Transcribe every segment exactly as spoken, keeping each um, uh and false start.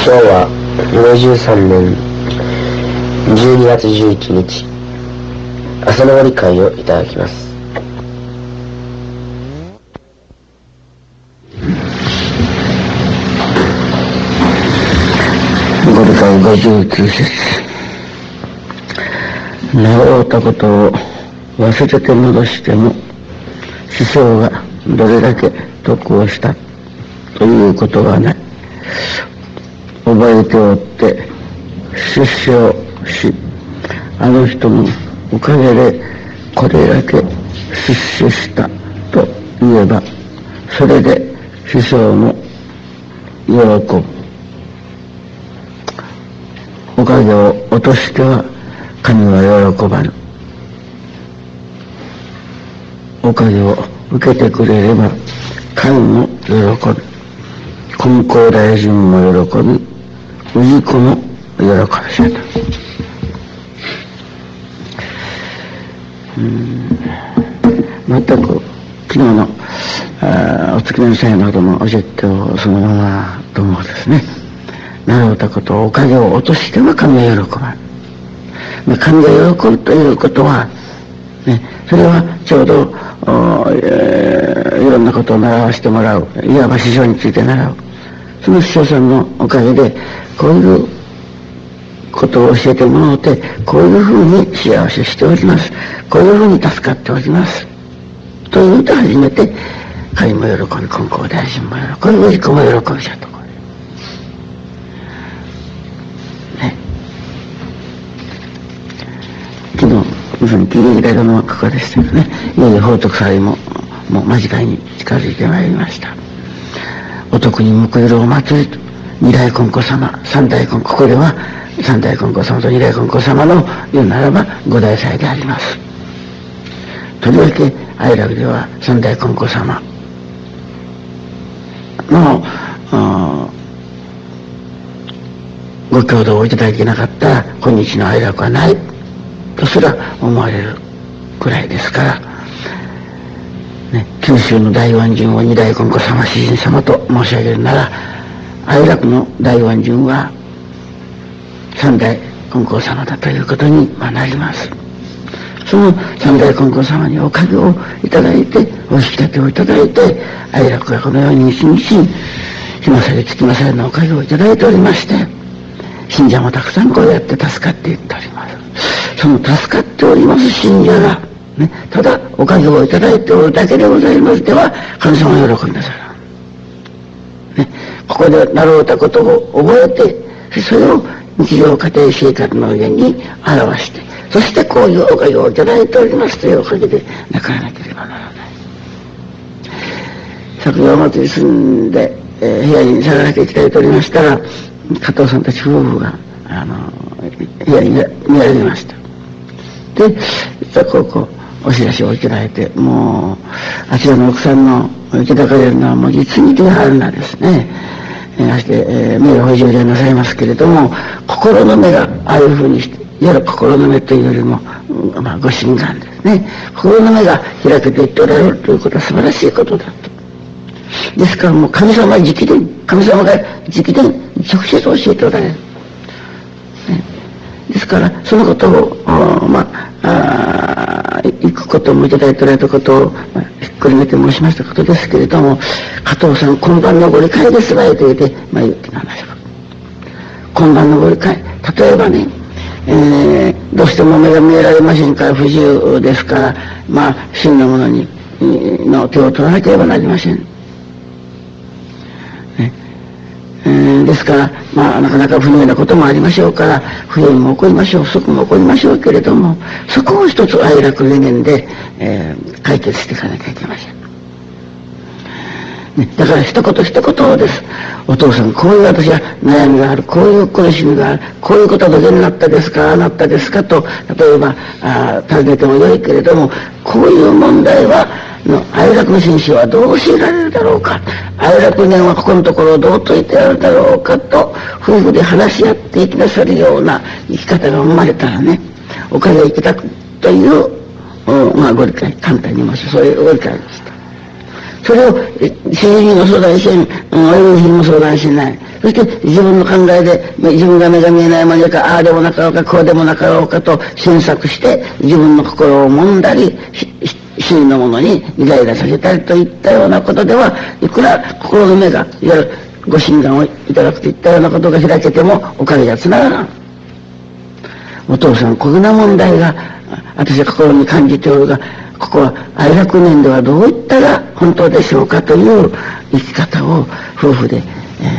昭和ごじゅうさんねんじゅうにがつじゅういちにち、朝のり会をいただきます。 ご理解ごじゅうきゅうせつ。習うたことを忘れて戻しても師匠がどれだけ得をしたということはない。覚えておって出世し、あの人のおかげでこれだけ出世したと言えば、それで師匠も喜ぶ。おかげを落としては神は喜ばぬ。おかげを受けてくれれば神も喜び、金光大臣も喜び、氏子も喜びせた。全く昨日のあお月の先生などのお説教そのままともですね、習うたことをおかげを落としては神が喜ばぬ。神が喜ぶということは、ね、それはちょうど、えー、いろんなことを習わせてもらう、いわば師匠について習う、その師匠さんのおかげでこういうことを教えてもらって、こういうふうに幸せしております、こういうふうに助かっておりますというと、初めて神も喜び、金光大臣も喜び、氏子も喜びじゃと。昨日まさに喜劇大のここでしたよね。いよいよ法徳祭ももう間近に近づいてまいりました。お得に報いるお祭りと二代金光様、三代金光、ここでは三代金光様と二代金光様の言うならば五代祭であります。とりわけ愛楽では三代金光様のご共同をいただけなかったら今日の愛楽はないとすら思われるくらいですから、ね、九州の大恩人を二代金光様、主人様と申し上げるなら、愛楽の大恩人は三代金光様だということになります。その三代金光様におかげをいただいて、お引き立てをいただいて、愛楽がこのように一日日まさり月まさりのおかげをいただいておりまして、信者もたくさんこうやって助かっていっております。その助かっております信者が、ね、ただおかげをいただいておるだけでございますでは神様は喜んでさら、ね、ここで習うたことを覚えて、それを日常家庭生活の上に表して、そしてこういうおかげをいただいておりますというおかげで泣かなければならない。昨夜お祭り住んで、えー、部屋に下がらせていただいておりましたら、加藤さんたち夫婦があの部屋に見られました。で、こうこうお知らせをいただいて、もうあちらの奥さんのいただかれるのはもう実に手があるなですね、えー、して、えー、目が補充でなさいますけれども、心の目がああいうふうにして、いわゆる心の目というよりも、うん、まあご心眼ですね、心の目が開けていっておられるということは素晴らしいことだと。ですからもう神様直伝、神様が直伝直接教えておられる、ね、ですからそのことをまあ行くこともいただいておられたことを、まあ、ひっくるめて申しましたことですけれども、加藤さん今晩のご理解ですがと言って、まあ、言ってなんだけど、今晩のご理解、例えばね、えー、どうしても目が見えられませんから不自由ですから、まあ真のものにの手を取らなければなりません。えー、ですから、まあ、なかなか不明なこともありましょうから、不平も起こりましょう、不足も起こりましょうけれども、そこを一つ愛楽理念で、えー、解決していかなきゃいけません。ね、だから一言一言です。お父さん、こういう私は悩みがある、こういう苦しみがある、こういうことはどげになったですか、ああなったですかと、例えば、あ尋ねてもよいけれども、こういう問題は、の愛楽の先生はどう教えられるだろうか、愛楽念はここのところをどう説いてやるだろうかと、夫婦で話し合っていきなさるような生き方が生まれたらね、おかげをいただくという、まあご理解、簡単に申しそういうご理解でした。 それを主治にも相談せん、親父にも相談しない。そして自分の考えで、自分が目が見えないものか、ああでもなかろうか、こうでもなかろうかと詮索して、自分の心を揉んだり、周囲のものにイライラさせたりといったようなことでは、いくら心の目が、いわゆるご診断をいただくといったようなことが開けても、おかげがつながらん。お父さん、こんな問題が、私は心に感じておるが、ここは愛楽年ではどういったら本当でしょうかという生き方を夫婦で、え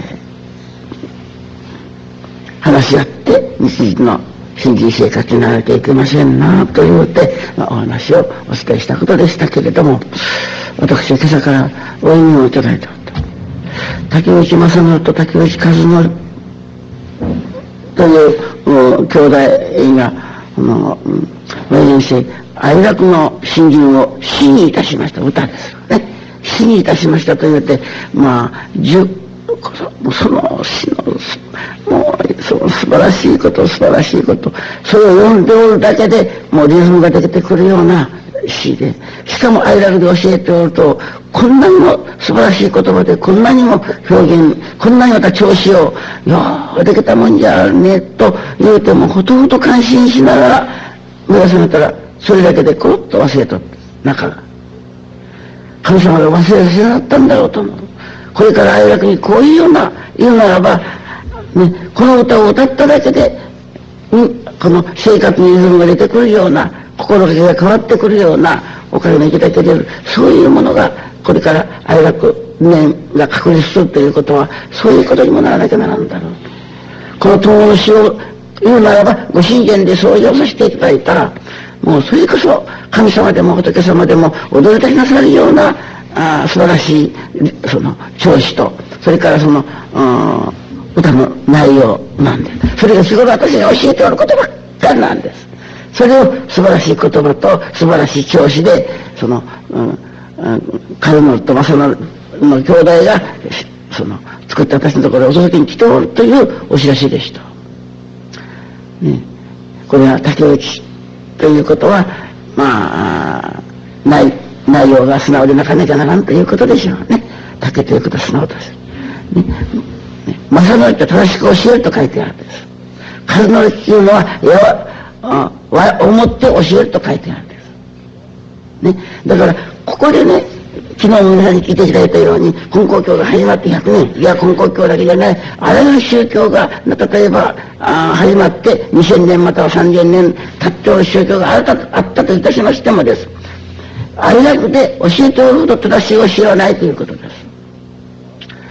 ー、話し合って日常の新人生活にならなきゃいけませんなというて、まあ、お話をお伝えしたことでしたけれども、私は今朝からお意味をいただいておった。竹内正則と竹内和則という兄弟が、あの、明治愛楽の新人を詩にいたしました。歌ですよね。詩にいたしましたと言うて、まあ、十こそ、その詩の、もう、その素晴らしいこと、素晴らしいこと、それを読んでおるだけで、もうリズムが出てくるような詩で、しかも愛楽で教えておると、こんなにも素晴らしい言葉で、こんなにも表現、こんなにまた調子を、よー、できたもんじゃね、と言うても、ほとほと感心しながら、目が覚めたら、それだけでコロッと忘れとって、中が。神様が忘れらせなかったんだろうと思う。これから愛楽にこういうような、言うならば、ね、この歌を歌っただけで、うん、この生活にリズムが出てくるような、心がけが変わってくるような、お金の生きだけ出る、そういうものが、これから愛楽年が確立するということは、そういうことにもならなきゃならんだろうと。この友の詩を言うならば、ご神前で掃除をさせていただいたら、もうそれこそ神様でも仏様でも踊りたきなさるようなあ素晴らしいその調子と、それからその歌の内容なんです。それが日頃私が教えておることばっかりなんです。それを素晴らしい言葉と素晴らしい調子で、その、うん、カルノルとマサノルの兄弟がその作った私のところへお届けに来ておるというお知らせでした。ね、これは竹内ということは、まあ、内, 内容が素直でなかなかならんということでしょうね。竹ということは素直です。ね、ね、正則って正しく教えると書いてあるんです。和則っていうのは、やわ、思って教えると書いてあるんです。ね、だから、ここでね、昨日も皆さんに聞いていただいたように、根高教が始まってひゃくねん、いや、根高教だけじゃない、あらゆる宗教が、例えば、あ始まってにせんねんまたはさんぜんねん経っておる宗教があった、あったといたしましてもです。愛楽で教えておるほど正しい教えはないということです。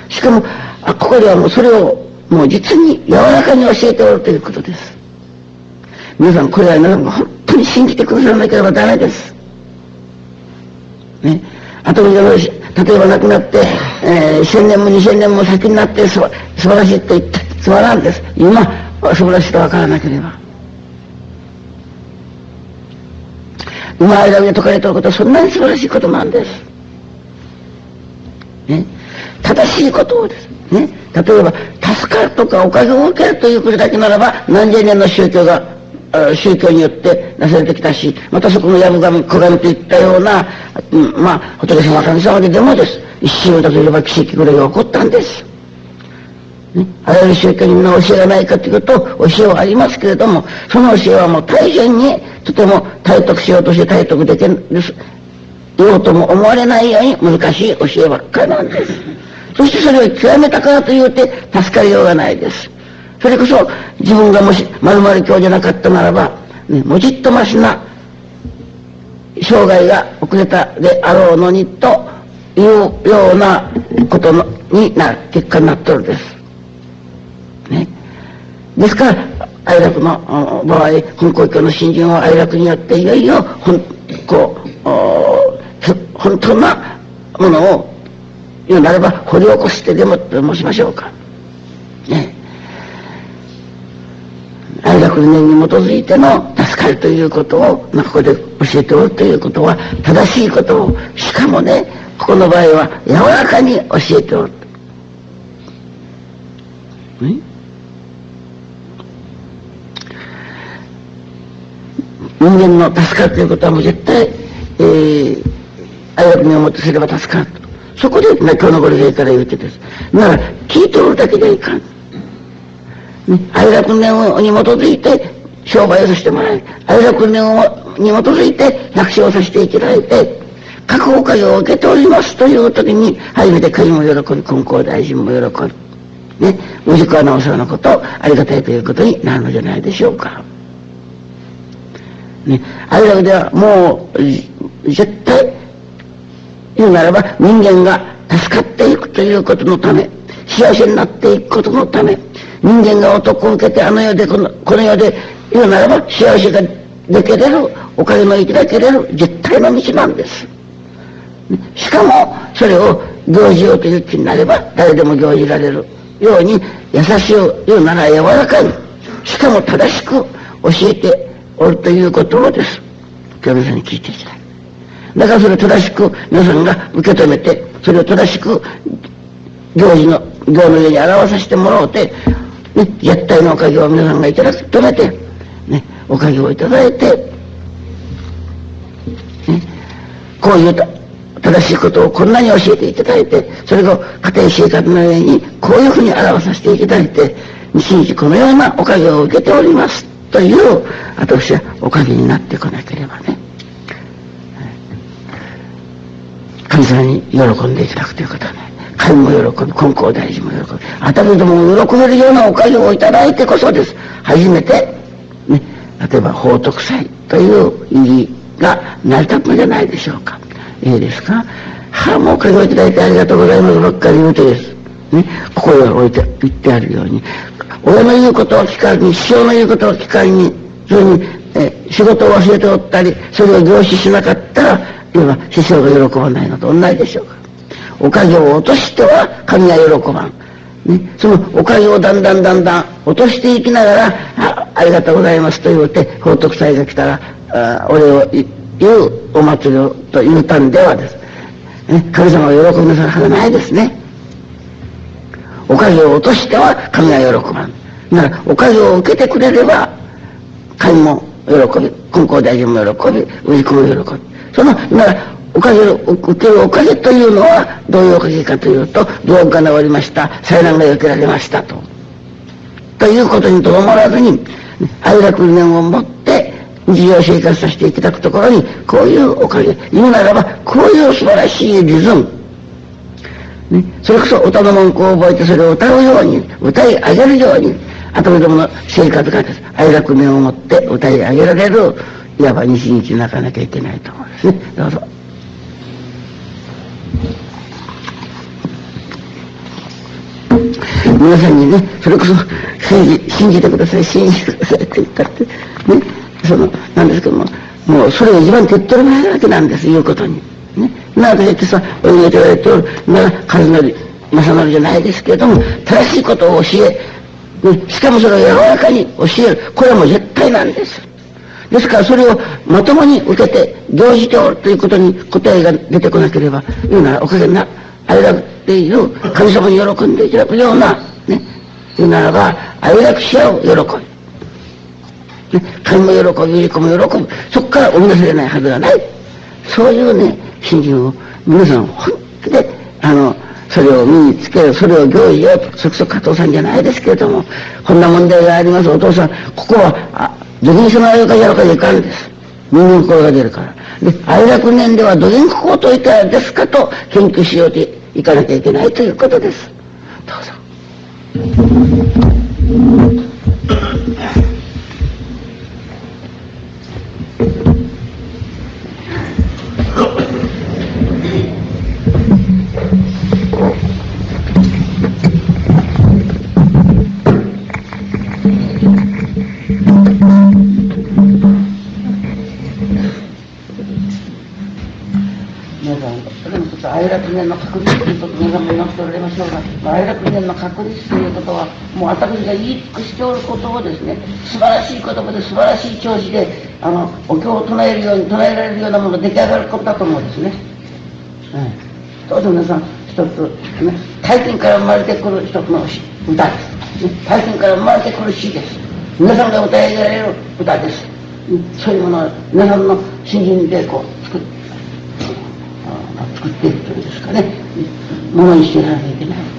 しかも、あここではもうそれを、もう実に柔らかに教えておるということです。皆さん、これは皆さんが本当に信じてくださらなければダメです。ね。あと、例えば亡くなって、えー、千年も二千年も先になって素晴らしいと言ったつまらんです。今、素晴らしいと分からなければ。今愛楽で説かれていることはそんなに素晴らしいことなんです。ね。正しいことをです。ね。例えば、助かるとかおかげを受けるということだけならば、何千年の宗教が、宗教によってなされてきたし、またそこのやぶ神、小神といったような、うん、まあ、仏様神様ででもです。一瞬だといえば奇跡ぐらいが起こったんです。ね。あらゆる宗教にみんな教えがないかというと、教えはありますけれども、その教えはもう大変に、とても体得しようとして体得できる、ようとも思われないように難しい教えばっかりなんです。そしてそれを極めたからというて助かりようがないです。それこそ自分がもし丸々教じゃなかったならば、ね、もちっとましな生涯が遅れたであろうのにというようなことのになる結果になっておるです。ね。ですから愛楽の場合、本公教の信心は愛楽によっていよいよ本こう本当なものを言うなれば掘り起こしてでもと申しましょうか。ね。愛楽理念に基づいての助かるということを、まあ、ここで教えておるということは正しいことを、しかもね、ここの場合は柔らかに教えておる。ね。人間の助かるということはもう絶対、えー、愛楽に思ってすれば助かると。 そこで、ね、今日のこれから言うてです。なら、聞いておるだけでいかん。ね、愛楽訓練に基づいて商売をさせてもらい、愛楽訓練に基づいて百姓をさせていただいて、各おかげを受けておりますという時に、初めて家人も喜び、金光大臣も喜び、ね、氏子アナウンサーのことをありがたいということになるのじゃないでしょうか。ね、愛楽ではもう、絶対、言うならば人間が助かっていくということのため、幸せになっていくことのため、人間が男を受けてあの世でこの、この世で言うならば幸せができれる、おかげの生きだけれる絶対の道なんです。しかもそれを行事ようという気になれば誰でも行じられるように優しい言うなら柔らかに、しかも正しく教えておるということをです。今日皆さんに聞いていきたい。だからそれを正しく皆さんが受け止めて、それを正しく行事の行の上に表させてもらおうて、ね、絶対のおかげを皆さんがいただき止めて、ね、おかげをいただいて、ね、こういう正しいことをこんなに教えていただいて、それを家庭生活の上にこういうふうに表させていただいて、日々このようなおかげを受けておりますという私はおかげになってこなければね、神様に喜んでいただくということはね、神も喜び、金光大臣も喜び、あたりども喜べるようなおかげをいただいてこそです。初めて、ね、例えば宝徳祭という意義が成り立つのじゃないでしょうか。いいですか。はあ、もうおかげをいただいてありがとうございますばっかり言うてです。ね、心が置いて、言ってあるように、親の言うことを聞かずに、師匠の言うことを聞かずに、それに、え仕事を忘れておったり、それを凝視しなかったら、いわば師匠が喜ばないのと同じでしょうか。おかげを落としては神は喜ばん。ね、そのおかげをだんだんだんだん落としていきながら、あ、ありがとうございますと言うて、宝徳祭が来たら、あ、お礼を言うお祭りをと言うたんではです。ね、神様が喜びなさるはずないですね。おかげを落としては神が喜ばん。だからおかげを受けてくれれば神も喜び、金光大臣も喜び、氏子も喜び。そのならおかげを受けるおかげというのはどういうおかげかというと、病気が治りました、災難が避けられましたとということにとどまらずに、愛楽理念を持って日常生活させていただくところに、こういうおかげ、言うならばこういう素晴らしいリズム、ね、それこそ歌の文句を覚えてそれを歌うように、歌い上げるように、あとどもの生活がです、愛楽念を持って歌い上げられる、いわば日々泣かなきゃいけないと思うんですね。どうぞ。皆さんにね、それこそ信じ、信じてください、信じてくださいって言ったって、ね、その、なんですけども、もうそれが一番手っ取り早いわけなんです、言うことに。ね、なぜってさ、お祈りいただいておる、なら、和則、正則じゃないですけれども、正しいことを教え、ね、しかもそれを柔らかに教える、これはもう絶対なんです。ですからそれをまともに受けて、行じておるということに答えが出てこなければ、言うならおかげな、愛楽っていう神様に喜んでいただくような、ね、言うならば、愛楽し合う喜び。ね、神も喜び、氏子も喜ぶ。そこから生み出されないはずがない。そういうね、信心を皆さん本気で、あの、それを身につける、それを行事をと、そこそ加藤さんじゃないですけれども、こんな問題があります、お父さん、ここは、あ、どげんその愛楽やるかいかんです。人間心が出るから。で、愛楽念ではどげんここを解いたらですかと研究しようといかなきゃいけないということです。どうぞ。愛楽念の確立ということを皆さんも言いましておられましょうが、愛楽念の確立ということは、もう私が言い尽くしておることをですね、素晴らしい言葉で素晴らしい調子で、あの、お経を唱えるように、唱えられるようなものが出来上がることだと思うんですね。うん。どうぞ皆さん、一つ、ね、体験から生まれてくる一つの歌です。ね、体験から生まれてくる詩です。皆さんが歌い上げられる歌です。そういうものを皆さんの信心でこう作って、作っ作っていくというんですかね、ものにしていかなきゃいけない。